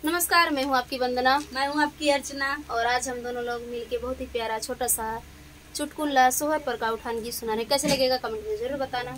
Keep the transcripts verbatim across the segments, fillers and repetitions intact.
नमस्कार, मैं हूँ आपकी वंदना। मैं हूँ आपकी अर्चना। और आज हम दोनों लोग मिलके बहुत ही प्यारा छोटा सा चुटकुला सोहर पर का उठान गीत सुना रहे। कैसे लगेगा कमेंट में जरूर बताना।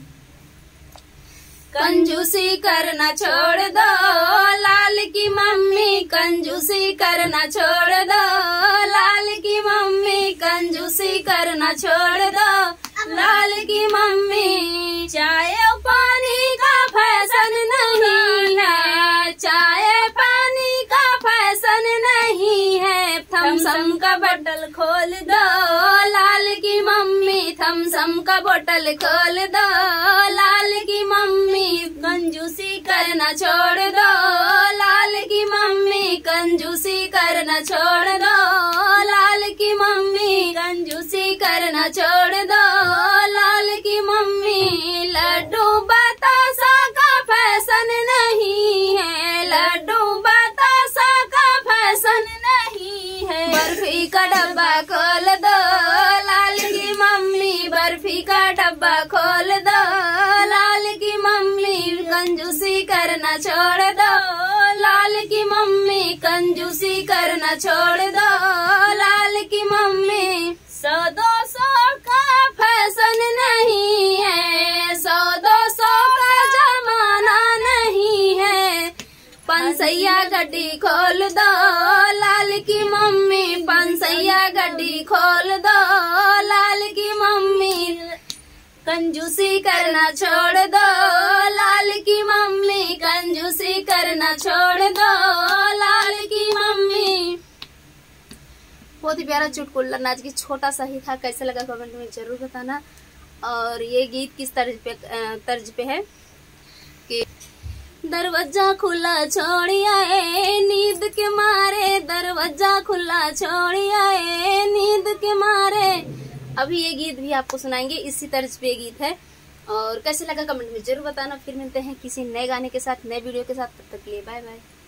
कंजूसी करना छोड़ दो लाल की मम्मी, कंजूसी करना छोड़ दो लाल की मम्मी, कंजूसी करना छोड़ दो लाल की मम्मी। चाय और पानी का फैशन नहीं है, चाय पानी का फैशन नहीं है, थम्सम का बोतल खोल दो लाल की मम्मी, थम्सम का बोतल खोल दो लाल की मम्मी। कंजूसी करना छोड़ दो लाल की मम्मी, कंजूसी करना छोड़ दो लाल की मम्मी, कंजूसी करना छोड़ दो लाल की मम्मी। लड्डू बतासा का फैशन नहीं है, लड्डू बतासा का फैशन नहीं है, बर्फी का डब्बा खोल दो लाल की मम्मी, बर्फी का डब्बा खोल दो लाल की मम्मी। कंजूसी करना छोड़ दो लाल की मम्मी, कंजूसी करना छोड़ दो लाल की मम्मी। सौ दो सौ का फैशन नहीं है, सौ दो सौ का जमाना नहीं है, पंसैया गड्डी खोल दो लाल की मम्मी, पंसैया गड्डी खोल दो लाल की मम्मी। कंजूसी करना छोड़ दो लाल की मम्मी, कंजूसी करना छोड़ दो लाल की मम्मी। बहुत ही प्यारा चुटकुला नाच की छोटा सा ही था। कैसे लगा कमेंट में जरूर बताना। और ये गीत किस तर्ज पे तर्ज पे है कि दरवाजा खुला छोड़िया ए नींद के मारे, दरवाजा खुला छोड़िया ए नींद के मारे। अभी ये गीत भी आपको सुनाएंगे, इसी तर्ज पे गीत है। और कैसे लगा कमेंट में जरूर बताना। फिर मिलते हैं किसी नए गाने के साथ, नए वीडियो के साथ। तब तक के लिए बाय बाय।